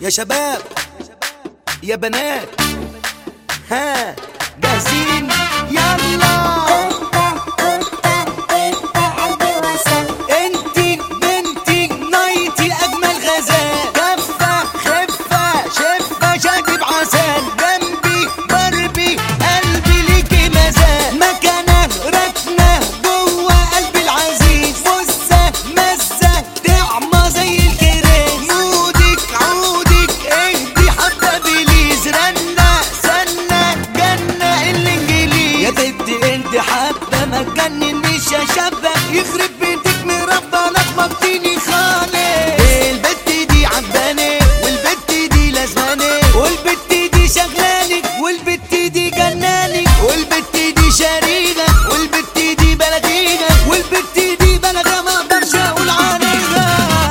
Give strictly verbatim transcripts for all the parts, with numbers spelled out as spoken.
يا شباب يا بنات، ها جاهزين؟ يلا انتي بنتي نايتي اجمل غزال، كفة خفة شفة شاكب عسل، جنبي باربي قلبي ليكي مازال، مكانه ركنه جوه قلبي العزيز، مزة مزة طعمة زي الكريز، مودك عودك اهدي حبة بليز، رنة سنة جنة الانجليز، يا بنتي انت حبة ما تجننيش يا شابة، يخرب بيتك مربى لخبطتيني خالص، البت دي عجباني والبت دي لازماني، والبت دي شغلاني والبت دي جناني، والبت دي شريغة والبت دي بلديغة، والبت دي بلدة ما اقدرش اقول عليها،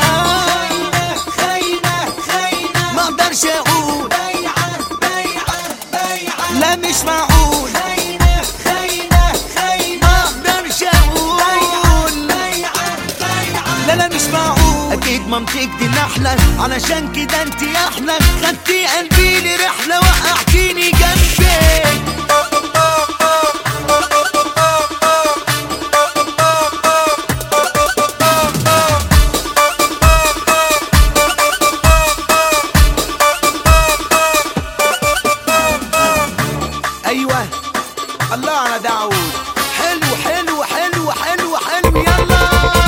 خاينة خاينة ما اقدرش اقول، بايعة بايعة بايعة لا مش معقول، خاينة خاينة خاينة ما اقدرش اقول، لا لا مش معقول، اكيد مامتك دي نحلة علشان كده انتي احلى، خدتي قلبي لرحلة وقعتيني جنبك. ايوه الله على داوود، حلو حلو حلو حلو حلو يلا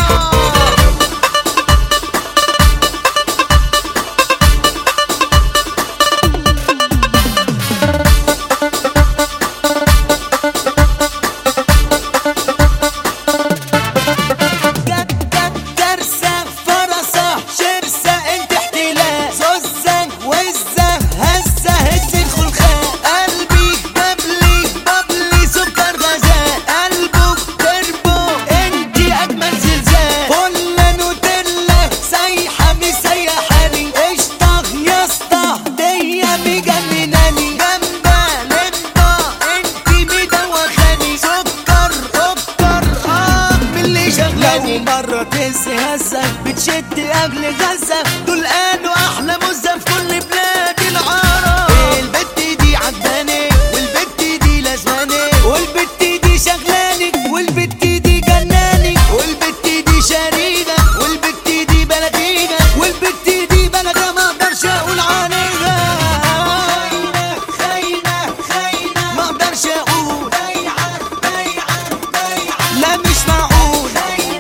مرة تنسي هزة بتشد أجل غزة، دول قالوا أحلى مزة في كل بلاد العرب، البت دي عجباني والبت دي لازماني، والبت دي شغلاني والبت دي جناني، والبت دي شريغة والبت دي بلديغة، والبت دي بلدة ما اقدرش اقول عليها، خاينة خاينة ما اقدرش اقول، بايعة بايعة بايعة لا مش معقول،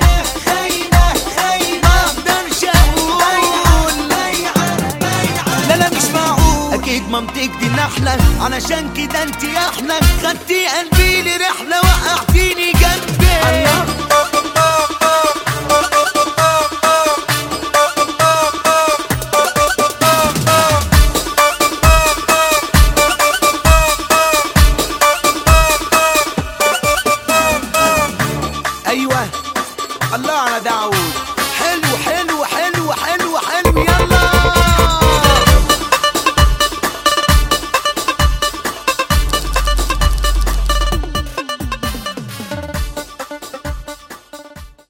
اكيد مامتك دي نحلة علشان كده انتي احلى، خدتي قلبي لرحلة وقعتيني جنبك.